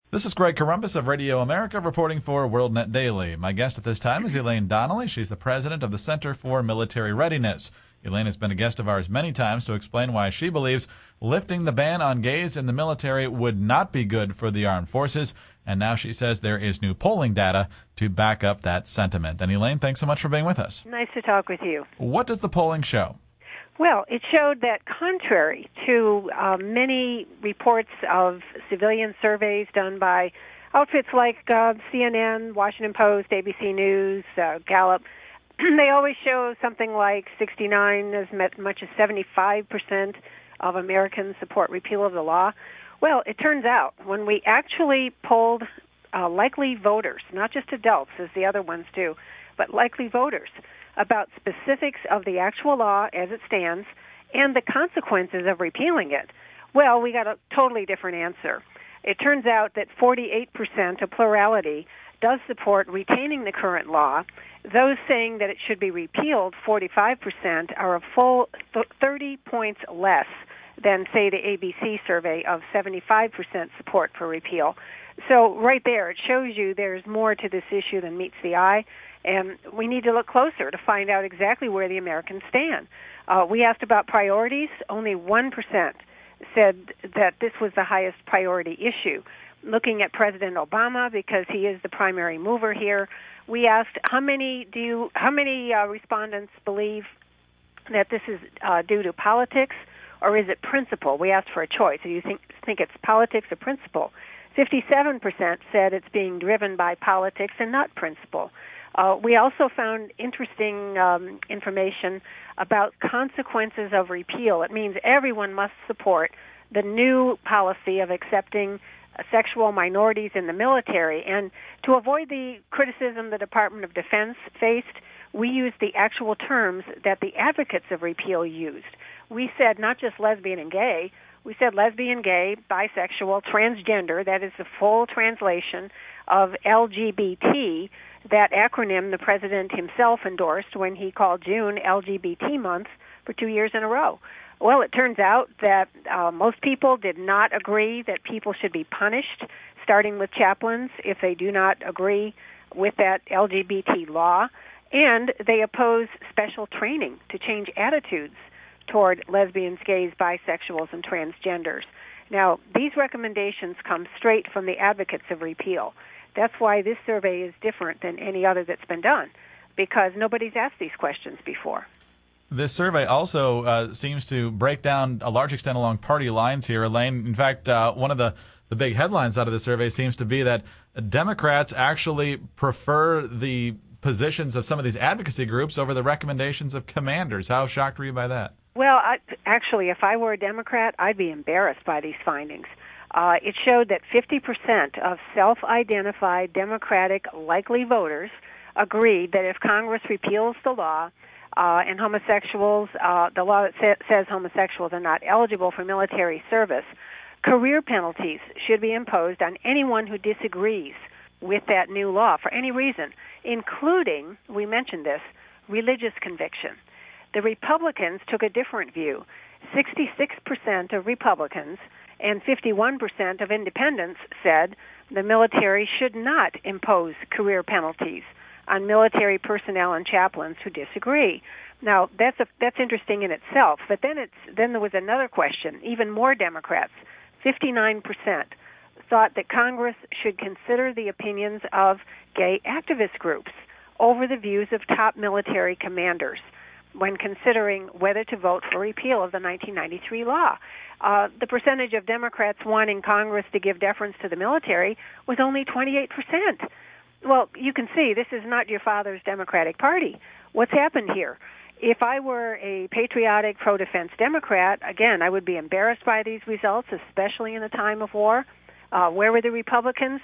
This is Greg Corombos of Radio America reporting for WorldNet Daily. My guest at this time is Elaine Donnelly. She's the president of the Center for Military Readiness. Elaine has been a guest of ours many times to explain why she believes lifting the ban on gays in the military would not be good for the armed forces. And now she says there is new polling data to back up that sentiment. And Elaine, thanks so much for being with us. Nice to talk with you. What does the polling show? Well, it showed that contrary to many reports of civilian surveys done by outfits like CNN, Washington Post, ABC News, Gallup, they always show something like 69, as much as 75% of Americans support repeal of the law. Well, it turns out when we actually polled likely voters, not just adults as the other ones do, but likely voters, about specifics of the actual law as it stands and the consequences of repealing it, well, we got a totally different answer. It turns out that 48%, a plurality, does support retaining the current law. Those saying that it should be repealed, 45%, are a full 30 points less than, say, the ABC survey of 75% support for repeal. So right there, it shows you there's more to this issue than meets the eye, and we need to look closer to find out exactly where the Americans stand. We asked about priorities. Only 1% said that this was the highest priority issue. Looking at President Obama, because he is the primary mover here, we asked how many respondents believe that this is due to politics or is it principle? We asked for a choice. Do you think it's politics or principle? 57% said it's being driven by politics and not principle. We also found interesting information about consequences of repeal. It means everyone must support the new policy of accepting sexual minorities in the military. And to avoid the criticism the Department of Defense faced, we used the actual terms that the advocates of repeal used. We said not just lesbian and gay, we said lesbian, gay, bisexual, transgender. That is the full translation of LGBT, that acronym the president himself endorsed when he called June LGBT Month for 2 years in a row. Well, it turns out that most people did not agree that people should be punished, starting with chaplains, if they do not agree with that LGBT law, and they oppose special training to change attitudes toward lesbians, gays, bisexuals, and transgenders. Now, these recommendations come straight from the advocates of repeal. That's why this survey is different than any other that's been done, because nobody's asked these questions before. This survey also seems to break down a large extent along party lines here, Elaine. In fact, one of the big headlines out of the survey seems to be that Democrats actually prefer the positions of some of these advocacy groups over the recommendations of commanders. How shocked were you by that? Well, actually, if I were a Democrat, I'd be embarrassed by these findings. It showed that 50% of self-identified Democratic likely voters agreed that if Congress repeals the law and homosexuals, the law that says homosexuals are not eligible for military service, career penalties should be imposed on anyone who disagrees with that new law for any reason, including, we mentioned this, religious conviction. The Republicans took a different view. 66% of Republicans and 51% of independents said the military should not impose career penalties on military personnel and chaplains who disagree. Now, that's interesting in itself, but then there was another question. Even more Democrats, 59%, thought that Congress should consider the opinions of gay activist groups over the views of top military commanders when considering whether to vote for repeal of the 1993 law. The percentage of Democrats wanting Congress to give deference to the military was only 28%. Well, you can see this is not your father's Democratic Party. What's happened here? If I were a patriotic, pro-defense Democrat, again, I would be embarrassed by these results, especially in a time of war. Where were the Republicans?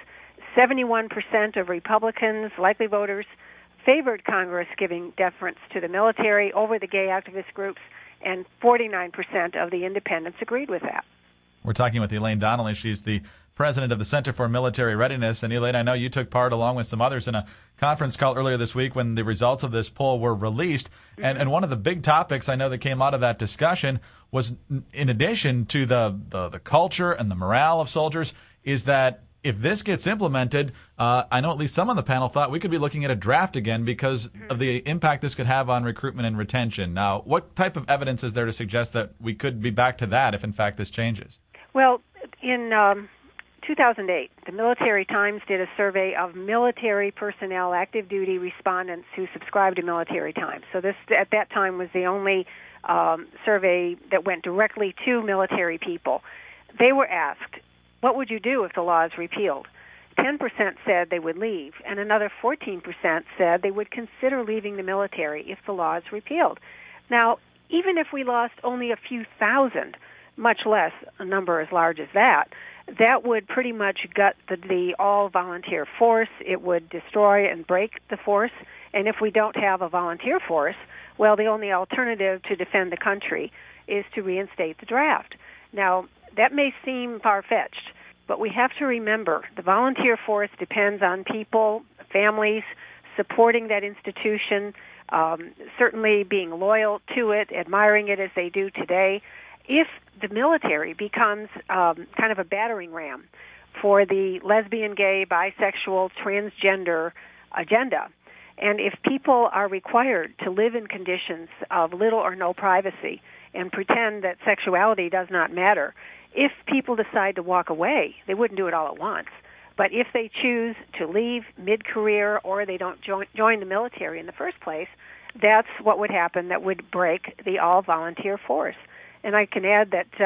71% of Republicans, likely voters, favored Congress giving deference to the military over the gay activist groups, and 49% of the independents agreed with that. We're talking with Elaine Donnelly. She's the president of the Center for Military Readiness. And Elaine, I know you took part, along with some others, in a conference call earlier this week when the results of this poll were released. Mm-hmm. And one of the big topics I know that came out of that discussion was, in addition to the culture and the morale of soldiers, is that if this gets implemented, I know at least some on the panel thought we could be looking at a draft again because of the impact this could have on recruitment and retention. Now, what type of evidence is there to suggest that we could be back to that if, in fact, this changes? Well, in 2008, the Military Times did a survey of military personnel, active duty respondents who subscribed to Military Times. So this, at that time, was the only survey that went directly to military people. They were asked, what would you do if the law is repealed? 10% said they would leave, and another 14% said they would consider leaving the military if the law is repealed. Now, even if we lost only a few thousand, much less a number as large as that, that would pretty much gut the all-volunteer force. It would destroy and break the force. And if we don't have a volunteer force, well, the only alternative to defend the country is to reinstate the draft. Now, that may seem far-fetched, but we have to remember the volunteer force depends on people, families, supporting that institution, certainly being loyal to it, admiring it as they do today. If the military becomes kind of a battering ram for the lesbian, gay, bisexual, transgender agenda, and if people are required to live in conditions of little or no privacy and pretend that sexuality does not matter, if people decide to walk away, they wouldn't do it all at once. But if they choose to leave mid-career or they don't join the military in the first place, that's what would happen that would break the all-volunteer force. And I can add that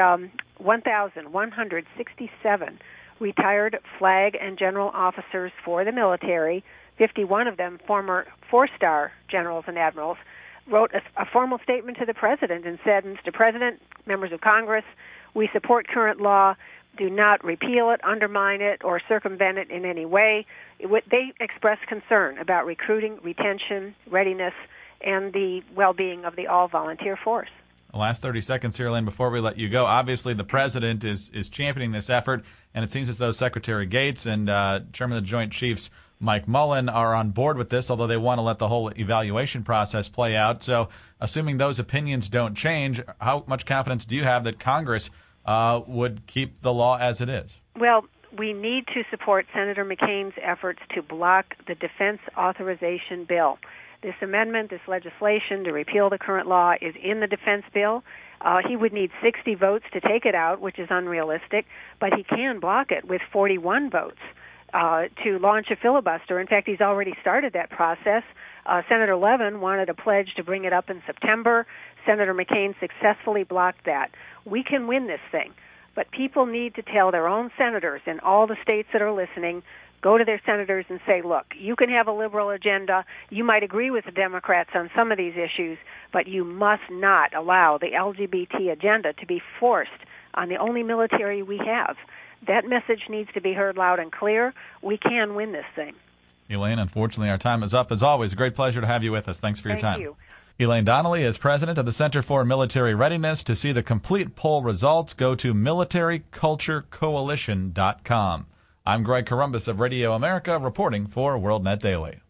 1,167 retired flag and general officers for the military, 51 of them former four-star generals and admirals, wrote a formal statement to the President and said, Mr. President, members of Congress, we support current law. Do not repeal it, undermine it, or circumvent it in any way. They expressed concern about recruiting, retention, readiness, and the well-being of the all-volunteer force. The last 30 seconds here, Elaine, before we let you go. Obviously, the President is championing this effort, and it seems as though Secretary Gates and Chairman of the Joint Chiefs Mike Mullen are on board with this, although they want to let the whole evaluation process play out. So assuming those opinions don't change, how much confidence do you have that Congress would keep the law as it is? Well, we need to support Senator McCain's efforts to block the defense authorization bill. This amendment, this legislation to repeal the current law is in the defense bill. He would need 60 votes to take it out, which is unrealistic, but he can block it with 41 votes to launch a filibuster. In fact, he's already started that process. Senator Levin wanted a pledge to bring it up in September. Senator McCain successfully blocked that. We can win this thing, but people need to tell their own senators in all the states that are listening, go to their senators and say, look, you can have a liberal agenda. You might agree with the Democrats on some of these issues, but you must not allow the LGBT agenda to be forced on the only military we have. That message needs to be heard loud and clear. We can win this thing. Elaine, unfortunately, our time is up. As always, a great pleasure to have you with us. Thanks for your time. Thank you. Elaine Donnelly is president of the Center for Military Readiness. To see the complete poll results, go to militaryculturecoalition.com. I'm Greg Corombos of Radio America, reporting for WorldNet Daily.